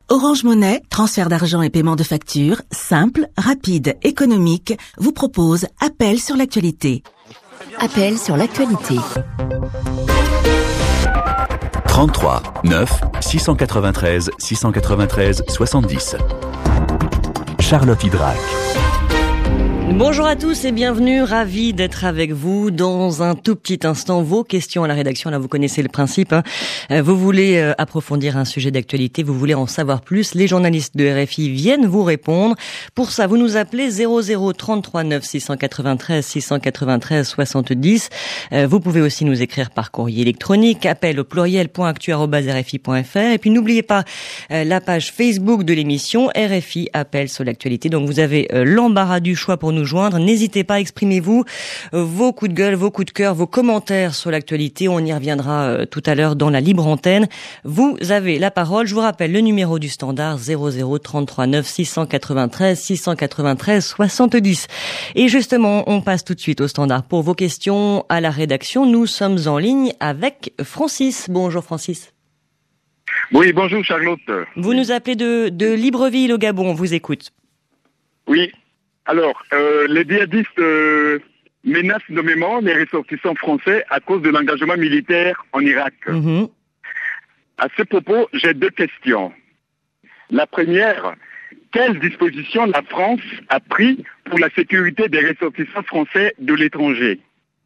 Orange Money, transfert d'argent et paiement de factures, simple, rapide, économique, vous propose Appel sur l'actualité. Appel sur l'actualité. 33 9 693 693 70. Charlotte Hydrac. Bonjour à tous et bienvenue, ravi d'être avec vous. Dans un tout petit instant, vos questions à la rédaction, là vous connaissez le principe. Vous voulez approfondir un sujet d'actualité, vous voulez en savoir plus, les journalistes de RFI viennent vous répondre. Pour ça, vous nous appelez 00 33 9 693 693 70. Vous pouvez aussi nous écrire par courrier électronique, appel au pluriel.actu@rfi.fr. Et puis n'oubliez pas la page Facebook de l'émission RFI Appel sur l'actualité. Donc vous avez l'embarras du choix pour nous joindre. N'hésitez pas, exprimez-vous vos coups de gueule, vos coups de cœur, vos commentaires sur l'actualité. On y reviendra tout à l'heure dans la libre antenne. Vous avez la parole. Je vous rappelle le numéro du standard 00 33 9 693 693 70. Et justement, on passe tout de suite au standard pour vos questions à la rédaction. Nous sommes en ligne avec Francis. Bonjour Francis. Oui, bonjour Charlotte. Vous nous appelez de Libreville au Gabon. On vous écoute. Oui. Alors, les djihadistes menacent nommément les ressortissants français à cause de l'engagement militaire en Irak. À ce propos, j'ai deux questions. La première, quelles dispositions la France a prises pour la sécurité des ressortissants français de l'étranger?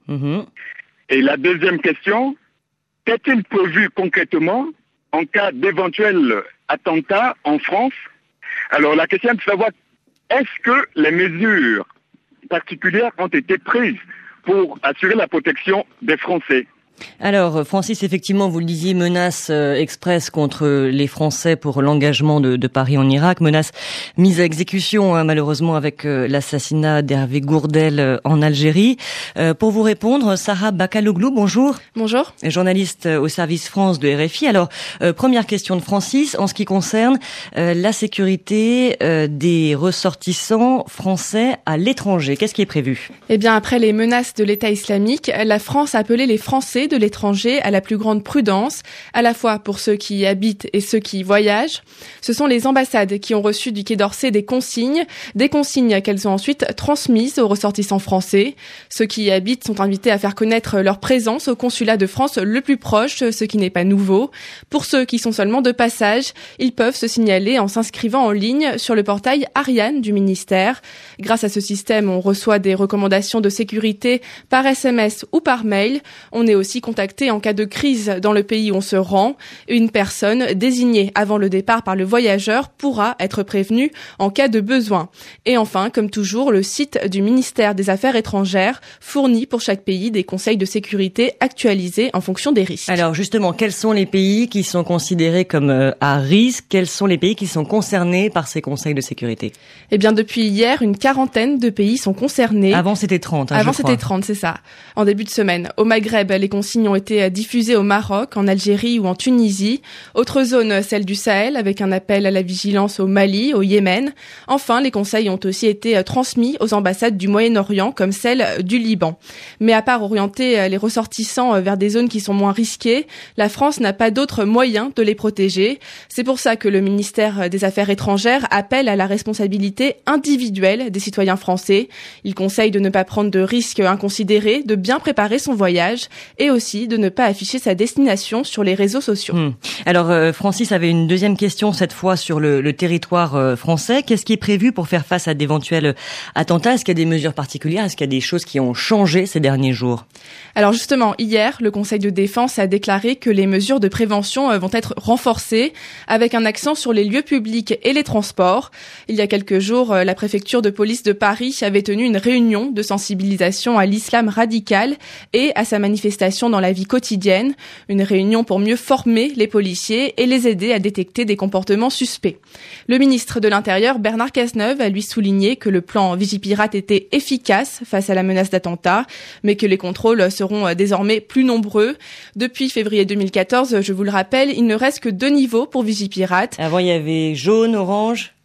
Et la deuxième question, qu'est-il prévu concrètement en cas d'éventuel attentat en France? Alors, la question est de savoir, est-ce que les mesures particulières ont été prises pour assurer la protection des Français? Alors, Francis, effectivement, vous le disiez, menace express contre les Français pour l'engagement de Paris en Irak, menace mise à exécution, malheureusement, avec l'assassinat d'Hervé Gourdel en Algérie. Pour vous répondre, Sarah Bakaloglou, bonjour. Bonjour. Journaliste au service France de RFI. Alors, première question de Francis, en ce qui concerne la sécurité des ressortissants français à l'étranger. Qu'est-ce qui est prévu? Eh bien, après les menaces de l'État islamique, la France a appelé les Français de l'étranger à la plus grande prudence, à la fois pour ceux qui y habitent et ceux qui y voyagent. Ce sont les ambassades qui ont reçu du Quai d'Orsay des consignes qu'elles ont ensuite transmises aux ressortissants français. Ceux qui y habitent sont invités à faire connaître leur présence au consulat de France le plus proche, ce qui n'est pas nouveau. Pour ceux qui sont seulement de passage, ils peuvent se signaler en s'inscrivant en ligne sur le portail Ariane du ministère. Grâce à ce système, on reçoit des recommandations de sécurité par SMS ou par mail. On est aussi contacté en cas de crise dans le pays où on se rend. Une personne désignée avant le départ par le voyageur pourra être prévenue en cas de besoin. Et enfin, comme toujours, le site du ministère des Affaires étrangères fournit pour chaque pays des conseils de sécurité actualisés en fonction des risques. Alors justement, quels sont les pays qui sont considérés comme à risque? Quels sont les pays qui sont concernés par ces conseils de sécurité? Eh bien, depuis hier, une quarantaine de pays sont concernés. Avant, c'était 30, Avant, c'était 30, c'est ça. En début de semaine. Au Maghreb, les consignes ont été diffusées au Maroc, en Algérie ou en Tunisie. Autre zone, celle du Sahel, avec un appel à la vigilance au Mali, au Yémen. Enfin, les conseils ont aussi été transmis aux ambassades du Moyen-Orient, comme celle du Liban. Mais à part orienter les ressortissants vers des zones qui sont moins risquées, la France n'a pas d'autre moyen de les protéger. C'est pour ça que le ministère des Affaires étrangères appelle à la responsabilité individuelle des citoyens français. Il conseille de ne pas prendre de risques inconsidérés, de bien préparer son voyage et aussi de ne pas afficher sa destination sur les réseaux sociaux. Alors Francis avait une deuxième question cette fois sur le territoire français. Qu'est-ce qui est prévu pour faire face à d'éventuels attentats? Est-ce qu'il y a des mesures particulières? Est-ce qu'il y a des choses qui ont changé ces derniers jours? Alors justement, hier, le Conseil de défense a déclaré que les mesures de prévention vont être renforcées avec un accent sur les lieux publics et les transports. Il y a quelques jours, la préfecture de police de Paris avait tenu une réunion de sensibilisation à l'islam radical et à sa manifestation dans la vie quotidienne. Une réunion pour mieux former les policiers et les aider à détecter des comportements suspects. Le ministre de l'Intérieur, Bernard Cazeneuve, a lui souligné que le plan Vigipirate était efficace face à la menace d'attentat, mais que les contrôles seront désormais plus nombreux. Depuis février 2014, je vous le rappelle, il ne reste que 2 niveaux pour Vigipirate. Avant, il y avait jaune, orange.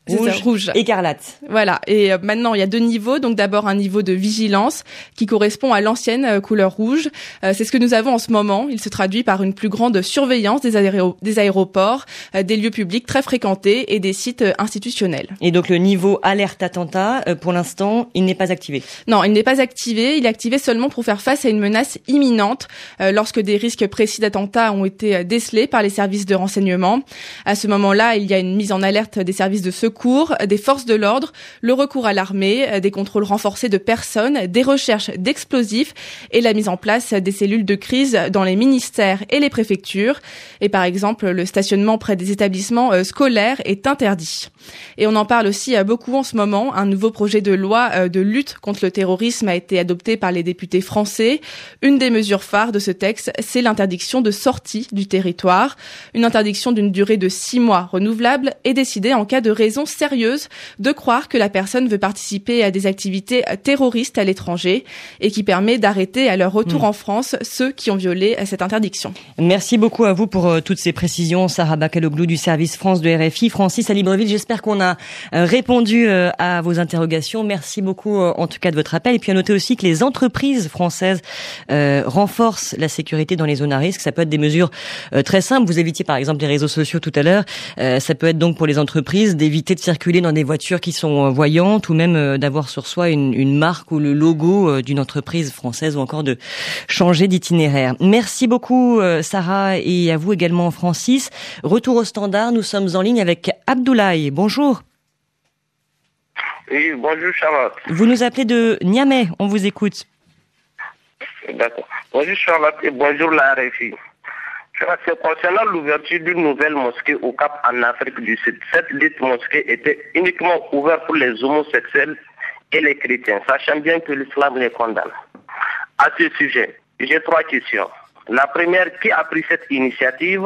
rouge. Écarlate. Voilà. Et maintenant, il y a 2 niveaux. Donc d'abord un niveau de vigilance qui correspond à l'ancienne couleur rouge. C'est ce que nous avons en ce moment. Il se traduit par une plus grande surveillance des aéroports, des lieux publics très fréquentés et des sites institutionnels. Et donc le niveau alerte attentat, pour l'instant, il n'est pas activé. Non, il n'est pas activé. Il est activé seulement pour faire face à une menace imminente lorsque des risques précis d'attentat ont été décelés par les services de renseignement. À ce moment-là, il y a une mise en alerte des services de secours, des forces de l'ordre, le recours à l'armée, des contrôles renforcés de personnes, des recherches d'explosifs et la mise en place des cellules de crise dans les ministères et les préfectures. Et par exemple, le stationnement près des établissements scolaires est interdit. Et on en parle aussi beaucoup en ce moment. Un nouveau projet de loi de lutte contre le terrorisme a été adopté par les députés français. Une des mesures phares de ce texte, c'est l'interdiction de sortie du territoire. Une interdiction d'une durée de 6 mois renouvelable est décidée en cas de raison sérieuse de croire que la personne veut participer à des activités terroristes à l'étranger et qui permet d'arrêter à leur retour en France ceux qui ont violé cette interdiction. Merci beaucoup à vous pour toutes ces précisions, Sarah Bakaloglou du service France de RFI. Francis à Libreville, j'espère qu'on a répondu à vos interrogations. Merci beaucoup en tout cas de votre appel. Et puis à noter aussi que les entreprises françaises renforcent la sécurité dans les zones à risque. Ça peut être des mesures très simples. Vous évitiez par exemple les réseaux sociaux tout à l'heure. Ça peut être donc pour les entreprises d'éviter de circuler dans des voitures qui sont voyantes ou même d'avoir sur soi une marque ou le logo d'une entreprise française ou encore de changer d'itinéraire. Merci beaucoup Sarah et à vous également Francis. Retour au standard, nous sommes en ligne avec Abdoulaye. Bonjour. Oui, bonjour Charlotte. Vous nous appelez de Niamey, on vous écoute. D'accord. Bonjour Charlotte et bonjour la RFI. C'est concernant l'ouverture d'une nouvelle mosquée au Cap en Afrique du Sud. Cette dite mosquée était uniquement ouverte pour les homosexuels et les chrétiens, sachant bien que l'islam les condamne. À ce sujet, j'ai 3 questions. La première, qui a pris cette initiative?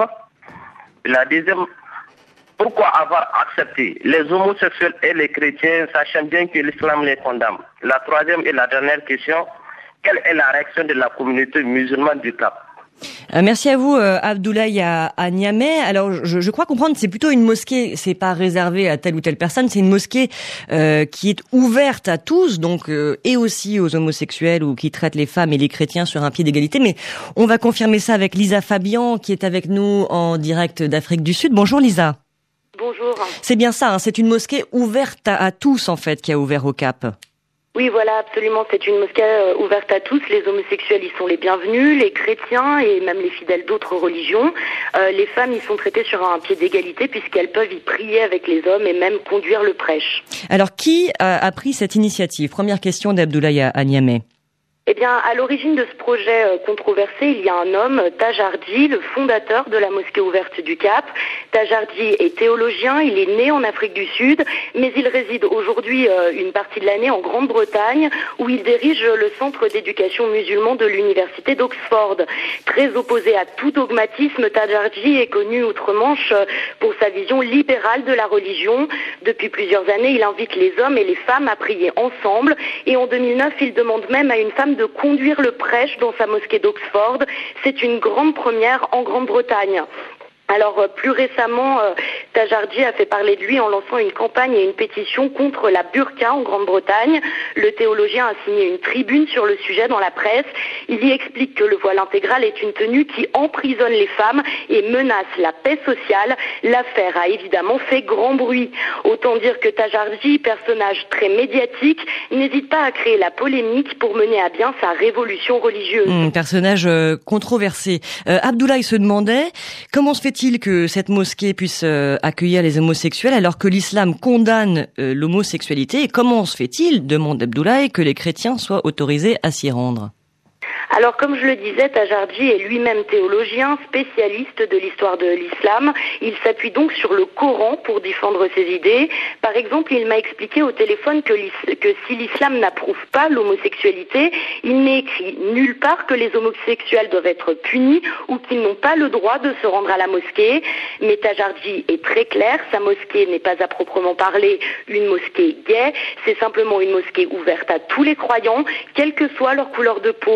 La deuxième, pourquoi avoir accepté les homosexuels et les chrétiens, sachant bien que l'islam les condamne? La troisième et la dernière question, quelle est la réaction de la communauté musulmane du Cap? Merci à vous, Abdoulaye à Niamey. Alors, je crois comprendre, c'est plutôt une mosquée, c'est pas réservé à telle ou telle personne, c'est une mosquée qui est ouverte à tous, donc et aussi aux homosexuels ou qui traite les femmes et les chrétiens sur un pied d'égalité. Mais on va confirmer ça avec Lisa Fabian, qui est avec nous en direct d'Afrique du Sud. Bonjour Lisa. Bonjour. C'est bien ça, hein, c'est une mosquée ouverte à tous en fait, qui a ouvert au Cap. Oui, voilà, absolument. C'est une mosquée ouverte à tous. Les homosexuels y sont les bienvenus, les chrétiens et même les fidèles d'autres religions. Les femmes y sont traitées sur un pied d'égalité puisqu'elles peuvent y prier avec les hommes et même conduire le prêche. Alors, qui a pris cette initiative? Première question d'Abdoulaye à Niamey. Eh bien, à l'origine de ce projet controversé, il y a un homme, Tajardi, le fondateur de la mosquée ouverte du Cap. Tajardi est théologien, il est né en Afrique du Sud, mais il réside aujourd'hui une partie de l'année en Grande-Bretagne, où il dirige le centre d'éducation musulman de l'université d'Oxford. Très opposé à tout dogmatisme, Tajardi est connu outre-Manche pour sa vision libérale de la religion. Depuis plusieurs années, il invite les hommes et les femmes à prier ensemble, et en 2009, il demande même à une femme de conduire le prêche dans sa mosquée d'Oxford. C'est une grande première en Grande-Bretagne. Alors, plus récemment, Tajardi a fait parler de lui en lançant une campagne et une pétition contre la burqa en Grande-Bretagne. Le théologien a signé une tribune sur le sujet dans la presse. Il y explique que le voile intégral est une tenue qui emprisonne les femmes et menace la paix sociale. L'affaire a évidemment fait grand bruit. Autant dire que Tajardi, personnage très médiatique, n'hésite pas à créer la polémique pour mener à bien sa révolution religieuse. Personnage controversé. Abdoulaye se demandait comment se fait-il que cette mosquée puisse accueillir les homosexuels alors que l'islam condamne l'homosexualité, et comment se fait-il, demande Abdoulaye, que les chrétiens soient autorisés à s'y rendre? Alors, comme je le disais, Tajardi est lui-même théologien, spécialiste de l'histoire de l'islam. Il s'appuie donc sur le Coran pour défendre ses idées. Par exemple, il m'a expliqué au téléphone que si l'islam n'approuve pas l'homosexualité, il n'est écrit nulle part que les homosexuels doivent être punis ou qu'ils n'ont pas le droit de se rendre à la mosquée. Mais Tajardi est très clair, sa mosquée n'est pas à proprement parler une mosquée gay, c'est simplement une mosquée ouverte à tous les croyants, quelle que soit leur couleur de peau ou leur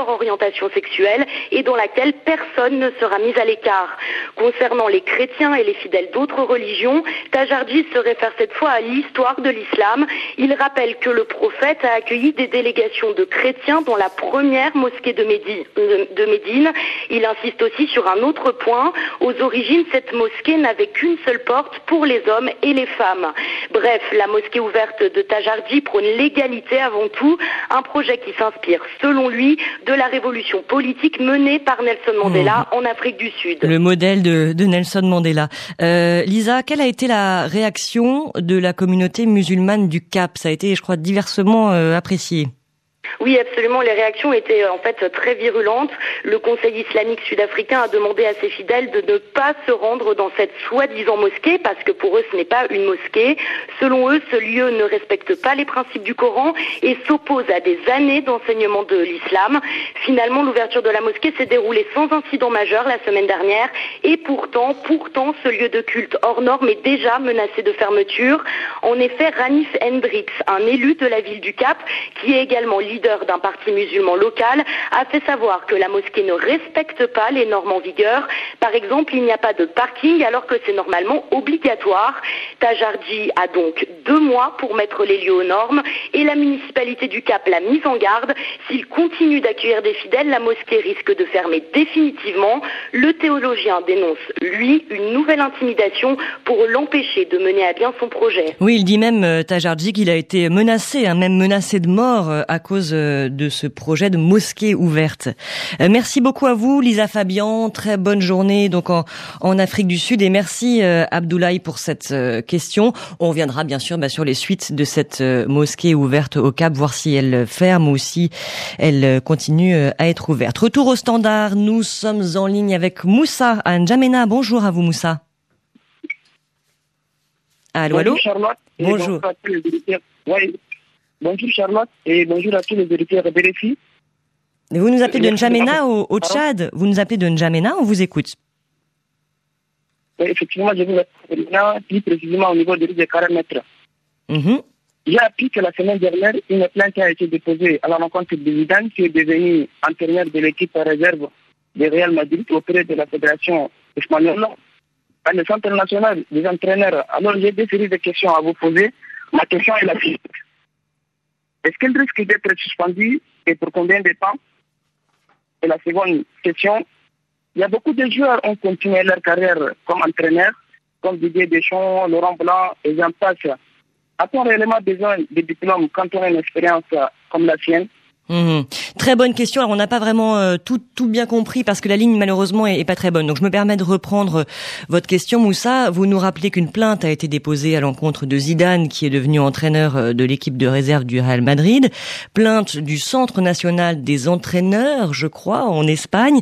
leur orientation sexuelle et dans laquelle personne ne sera mis à l'écart. Concernant les chrétiens et les fidèles d'autres religions, Tajardi se réfère cette fois à l'histoire de l'islam. Il rappelle que le prophète a accueilli des délégations de chrétiens dans la première mosquée de Médine. Il insiste aussi sur un autre point. Aux origines, cette mosquée n'avait qu'une seule porte pour les hommes et les femmes. Bref, la mosquée ouverte de Tajardi prône l'égalité avant tout, un projet qui s'inspire, selon lui, de la révolution politique menée par Nelson Mandela en Afrique du Sud. Le modèle de Nelson Mandela. Lisa, quelle a été la réaction de la communauté musulmane du Cap? Ça a été, je crois, diversement apprécié. Oui, absolument. Les réactions étaient en fait très virulentes. Le Conseil islamique sud-africain a demandé à ses fidèles de ne pas se rendre dans cette soi-disant mosquée parce que pour eux, ce n'est pas une mosquée. Selon eux, ce lieu ne respecte pas les principes du Coran et s'oppose à des années d'enseignement de l'islam. Finalement, l'ouverture de la mosquée s'est déroulée sans incident majeur la semaine dernière et pourtant, ce lieu de culte hors norme est déjà menacé de fermeture. En effet, Ranif Hendricks, un élu de la ville du Cap, qui est également leader d'un parti musulman local, a fait savoir que la mosquée ne respecte pas les normes en vigueur. Par exemple, il n'y a pas de parking alors que c'est normalement obligatoire. Tajardi a donc 2 mois pour mettre les lieux aux normes et la municipalité du Cap l'a mise en garde. S'il continue d'accueillir des fidèles, la mosquée risque de fermer définitivement. Le théologien dénonce, lui, une nouvelle intimidation pour l'empêcher de mener à bien son projet. Oui, il dit même, Tajardi, qu'il a été menacé, même menacé de mort à cause de ce projet de mosquée ouverte. Merci beaucoup à vous, Lisa Fabian. Très bonne journée donc en Afrique du Sud et merci Abdoulaye pour cette question. On reviendra bien sûr sur les suites de cette mosquée ouverte au Cap, voir si elle ferme ou si elle continue à être ouverte. Retour au standard, nous sommes en ligne avec Moussa à N'Djamena. Bonjour à vous Moussa. Allô, allô. Bonjour Charlotte. Bonjour. Bonjour Charlotte et bonjour à tous les auditeurs de RFI. Vous nous appelez de N'Djamena au Tchad. Vous nous appelez de N'Djamena, on vous écoute. Oui, effectivement, je vous appelle plus précisément au niveau de l'île de 40 mètres. J'ai appris que la semaine dernière, une plainte a été déposée à la rencontre de Zidane, qui est devenu entraîneur de l'équipe réserve de Real Madrid auprès de la fédération espagnole, à le centre national des entraîneurs. Alors j'ai des séries de questions à vous poser. Ma question est la suivante. Est-ce qu'il risque d'être suspendu et pour combien de temps? Et la seconde question, il y a beaucoup de joueurs qui ont continué leur carrière comme entraîneurs, comme Didier Deschamps, Laurent Blanc et j'en passe. A-t-on réellement besoin de diplômes quand on a une expérience comme la sienne? Très bonne question. Alors on n'a pas vraiment tout bien compris parce que la ligne malheureusement est pas très bonne. Donc je me permets de reprendre votre question, Moussa. Vous nous rappelez qu'une plainte a été déposée à l'encontre de Zidane, qui est devenu entraîneur de l'équipe de réserve du Real Madrid. Plainte du Centre national des entraîneurs, je crois, en Espagne.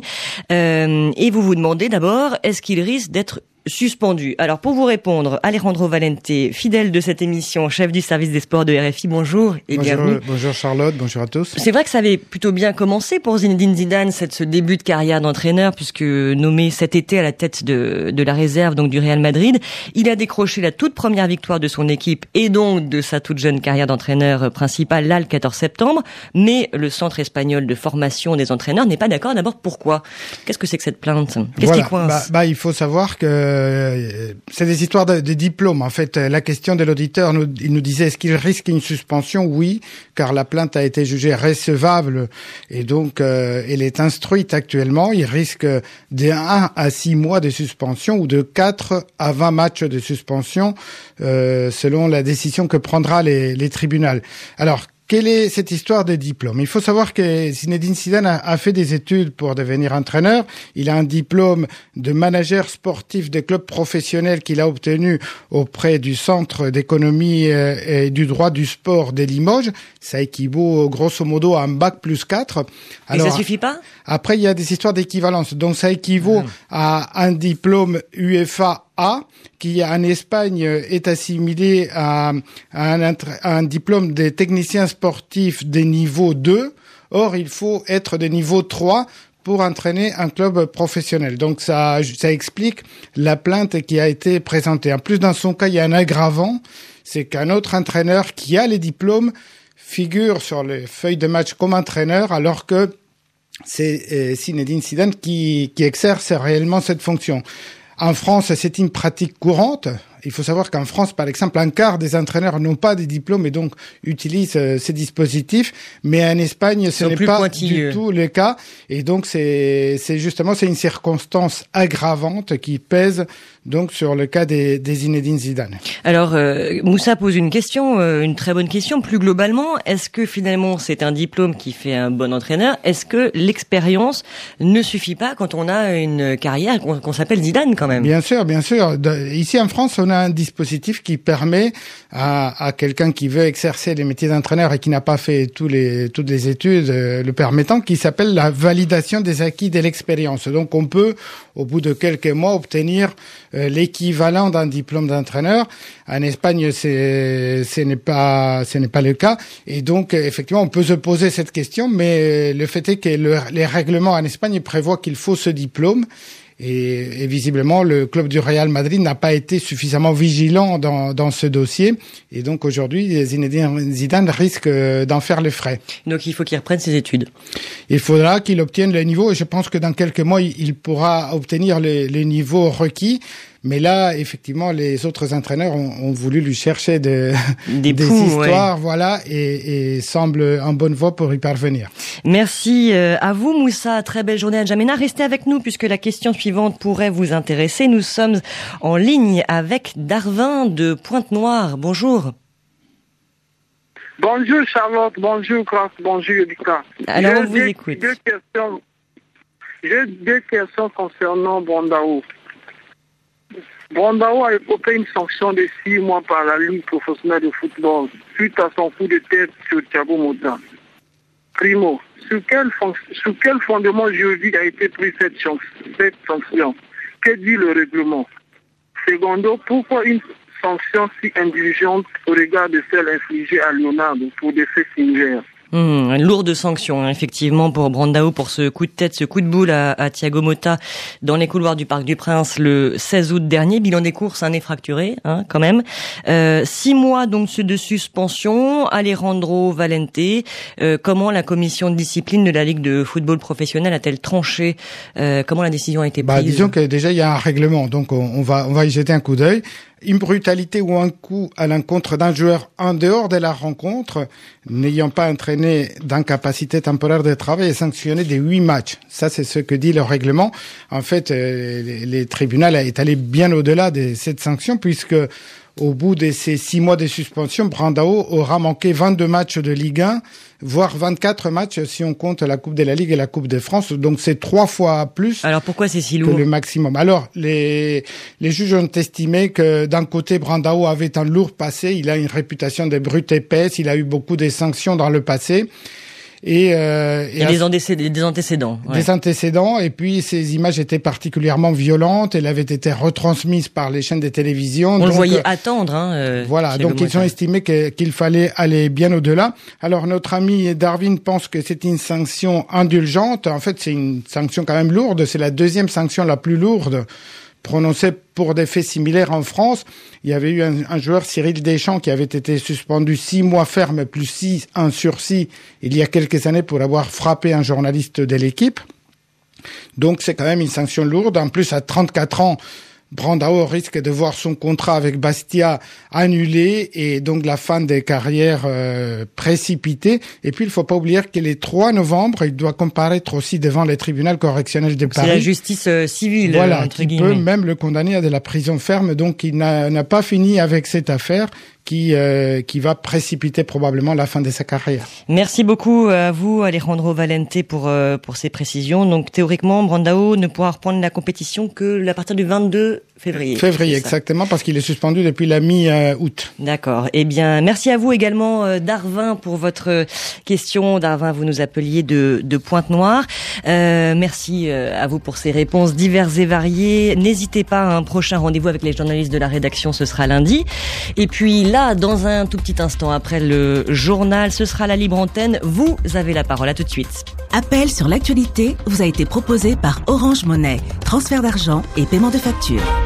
Et vous vous demandez d'abord, est-ce qu'il risque d'être suspendu? Alors pour vous répondre, Alejandro Valente, fidèle de cette émission, chef du service des sports de RFI, bonjour et bienvenue. Bonjour Charlotte, bonjour à tous. C'est vrai que ça avait plutôt bien commencé pour Zinedine Zidane, ce début de carrière d'entraîneur, puisque nommé cet été à la tête de la réserve donc du Real Madrid, il a décroché la toute première victoire de son équipe et donc de sa toute jeune carrière d'entraîneur principal là le 14 septembre, mais le centre espagnol de formation des entraîneurs n'est pas d'accord. D'abord, pourquoi? Qu'est-ce que c'est que cette plainte? Qu'est-ce qui coince? Il faut savoir que c'est des histoires de diplômes. En fait, la question de l'auditeur, il nous disait est-ce qu'il risque une suspension? Oui, car la plainte a été jugée recevable et donc elle est instruite actuellement. Il risque de 1 à 6 mois de suspension ou de 4 à 20 matchs de suspension selon la décision que prendra les tribunaux. Alors, quelle est cette histoire des diplômes? Il faut savoir que Zinedine Zidane a fait des études pour devenir entraîneur. Il a un diplôme de manager sportif des clubs professionnels qu'il a obtenu auprès du Centre d'économie et du droit du sport de Limoges. Ça équivaut grosso modo à un bac plus 4. Alors, et ça suffit pas? Après, il y a des histoires d'équivalence. Donc ça équivaut à un diplôme UEFA A, qui en Espagne est assimilé à un diplôme de technicien sportif de niveau 2. Or, il faut être de niveau 3 pour entraîner un club professionnel. Donc ça explique la plainte qui a été présentée. En plus, dans son cas, il y a un aggravant, c'est qu'un autre entraîneur qui a les diplômes figure sur les feuilles de match comme entraîneur, alors que c'est Zinedine Zidane qui exerce réellement cette fonction. En France, c'est une pratique courante. Il faut savoir qu'en France, par exemple, un quart des entraîneurs n'ont pas de diplôme et donc utilisent ces dispositifs. Mais en Espagne, ce n'est pas du tout le cas. Et donc, c'est une circonstance aggravante qui pèse donc sur le cas des Zinedine Zidane. Alors, Moussa pose une question, une très bonne question. Plus globalement, est-ce que finalement c'est un diplôme qui fait un bon entraîneur? Est-ce que l'expérience ne suffit pas quand on a une carrière qu'on s'appelle Zidane quand même? Bien sûr, bien sûr. Ici en France, on a un dispositif qui permet à quelqu'un qui veut exercer les métiers d'entraîneur et qui n'a pas fait toutes les études le permettant, qui s'appelle la validation des acquis de l'expérience. Donc on peut, au bout de quelques mois, obtenir l'équivalent d'un diplôme d'entraîneur. En Espagne, ce n'est pas le cas. Et donc, effectivement, on peut se poser cette question, mais le fait est que les règlements en Espagne prévoient qu'il faut ce diplôme. Et visiblement, le club du Real Madrid n'a pas été suffisamment vigilant dans ce dossier. Et donc, aujourd'hui, Zinedine Zidane risque d'en faire les frais. Donc, il faut qu'il reprenne ses études. Il faudra qu'il obtienne le niveau. Et je pense que dans quelques mois, il pourra obtenir le niveau requis. Mais là, effectivement, les autres entraîneurs ont voulu lui chercher des histoires, voilà, et semble en bonne voie pour y parvenir. Merci à vous, Moussa. Très belle journée à N'Djamena. Restez avec nous puisque la question suivante pourrait vous intéresser. Nous sommes en ligne avec Darwin de Pointe-Noire. Bonjour. Bonjour Charlotte, bonjour Grâce, bonjour Erika. Alors, on vous écoute. J'ai deux questions concernant Brandao. Brandao a écopé une sanction de 6 mois par la Ligue professionnelle de football suite à son coup de tête sur Thiago Motta. Primo, sur quel fondement juridique a été prise cette sanction? Que dit le règlement? Secondo, pourquoi une sanction si indulgente au regard de celle infligée à Leonardo pour des faits similaires? Une lourde sanction, effectivement, pour Brandao, pour ce coup de tête, ce coup de boule à Thiago Motta dans les couloirs du Parc du Prince le 16 août dernier. Bilan des courses, un nez fracturé, quand même. 6 mois, donc, de suspension. Alejandro Valente, comment la commission de discipline de la Ligue de football professionnel a-t-elle tranché? Comment la décision a été prise? Disons que déjà, il y a un règlement, donc on va y jeter un coup d'œil. Une brutalité ou un coup à l'encontre d'un joueur en dehors de la rencontre, n'ayant pas entraîné d'incapacité temporaire de travail, est sanctionné de 8 matchs. Ça, c'est ce que dit le règlement. En fait, les tribunaux est allé bien au-delà de cette sanction, puisque au bout de ces 6 mois de suspension, Brandao aura manqué 22 matchs de Ligue 1, voire 24 matchs si on compte la Coupe de la Ligue et la Coupe de France. Donc c'est 3 fois plus. Alors pourquoi c'est si lourd? Que le maximum. Alors les juges ont estimé que d'un côté Brandao avait un lourd passé, il a une réputation de brute épaisse, il a eu beaucoup de sanctions dans le passé. Et des antécédents. Ouais. Des antécédents, et puis ces images étaient particulièrement violentes, elles avaient été retransmises par les chaînes de télévision. On le voyait attendre. Voilà, donc ils ont estimé qu'il fallait aller bien au-delà. Alors notre ami Darwin pense que c'est une sanction indulgente. En fait, c'est une sanction quand même lourde, c'est la deuxième sanction la plus lourde prononcée pour des faits similaires en France. Il y avait eu un joueur, Cyril Deschamps, qui avait été suspendu 6 mois ferme plus un sursis il y a quelques années pour avoir frappé un journaliste de l'équipe. Donc c'est quand même une sanction lourde. En plus, à 34 ans, Brandao risque de voir son contrat avec Bastia annulé et donc la fin des carrières précipitée. Et puis, il ne faut pas oublier que le 3 novembre, il doit comparaître aussi devant les tribunaux correctionnels de Paris. C'est la justice civile, voilà, entre qui guillemets. Peut même le condamner à de la prison ferme. Donc, il n'a pas fini avec cette affaire qui va précipiter probablement la fin de sa carrière. Merci beaucoup à vous, Alejandro Valente, pour ces précisions. Donc, théoriquement, Brandao ne pourra reprendre la compétition que à partir du 22 février. Février, exactement, parce qu'il est suspendu depuis la mi-août. D'accord. Eh bien, merci à vous également, Darwin, pour votre question. Darwin, vous nous appeliez de Pointe-Noire. Merci à vous pour ces réponses diverses et variées. N'hésitez pas à un prochain rendez-vous avec les journalistes de la rédaction, ce sera lundi. Et puis là, dans un tout petit instant après le journal, ce sera la libre antenne. Vous avez la parole. À tout de suite. Appel sur l'actualité vous a été proposé par Orange Monnaie. Transfert d'argent et paiement de factures.